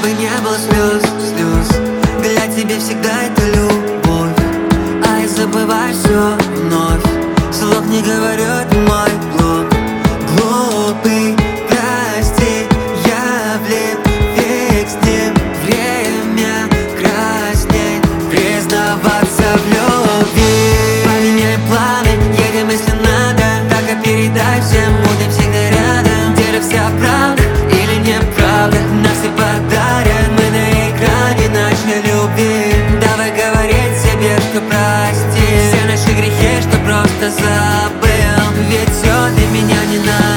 чтобы не было слез. Для тебя всегда это любовь, а я забываю все вновь. Слов не говорю, это мой блог. Глупый, прости, я влип фиг с ним. Время краснеет, признаваться в любви. Поменяй планы, едем если надо. Так и передай всем, будем всегда рядом. Где вся правда или неправда, нас и подарят. Мы на экране нашей любви. Давай говорить себе, что прости все наши грехи, что просто забыл. Ведь все для меня не надо.